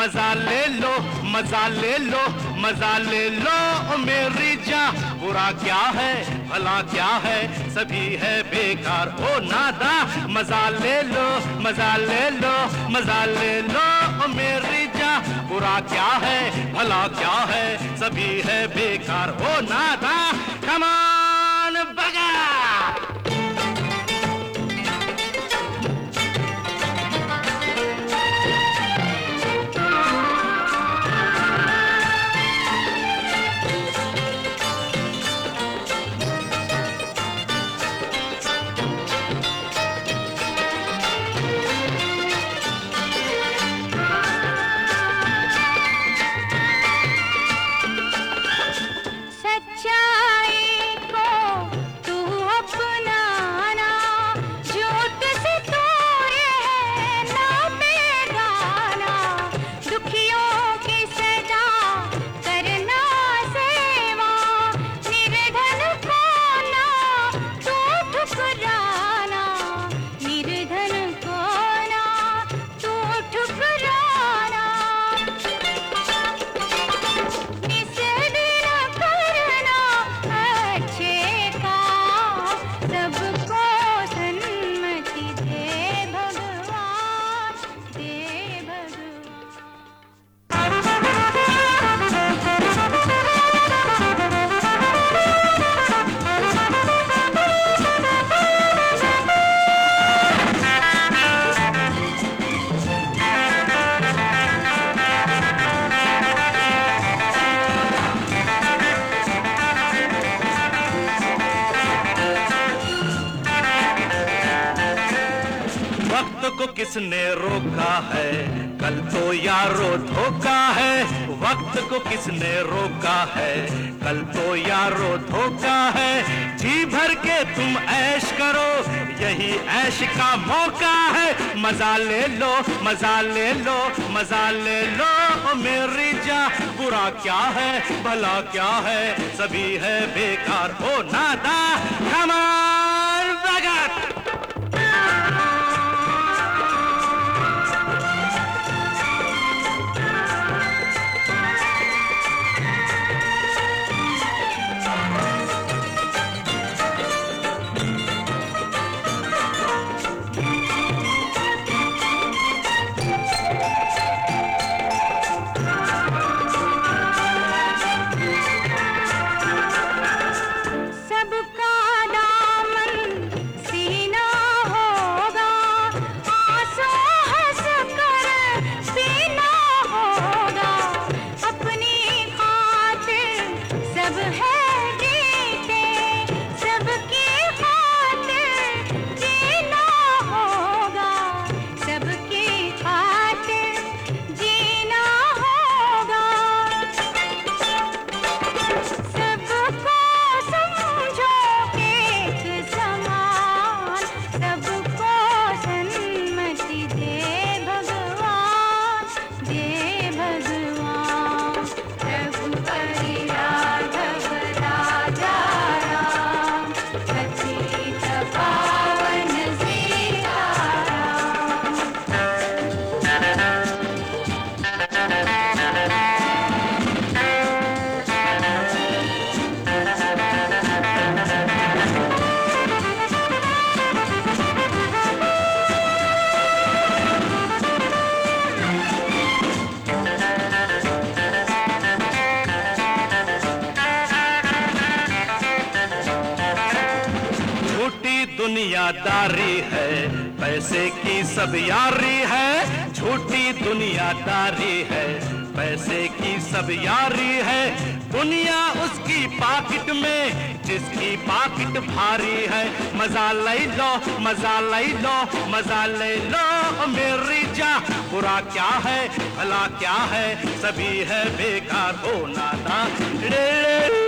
मजा ले लो, मजा ले लो, मजा ले लो ओ मेरी जान। बुरा क्या है भला क्या है, सभी है बेकार ओ नादा। मजा ले लो, मजा ले लो, मजा ले लो ओ मेरी जान। बुरा क्या है भला क्या है, सभी है बेकार ओ नादा। कम ऑन बगा। वक्त को किसने रोका है, कल तो यारो धोखा है। वक्त को किसने रोका है, कल तो यारो धोखा है। जी भर के तुम ऐश करो, यही ऐश का मौका है। मजा ले लो, मजा ले लो, मजा ले लो ओ मेरी जान। बुरा क्या है भला क्या है, सभी है बेकार ओ नादा। Come on Bhagat. दुनियादारी है, पैसे की सब यारी है। झूठी दुनियादारी है, पैसे की सब यारी है। दुनिया उसकी पाकिट में, जिसकी पाकिट भारी है। मजा ले लो, मजा ले लो, मजा ले लो मेरी जान। बुरा क्या है भला क्या है, सभी है बेकार हो नादा।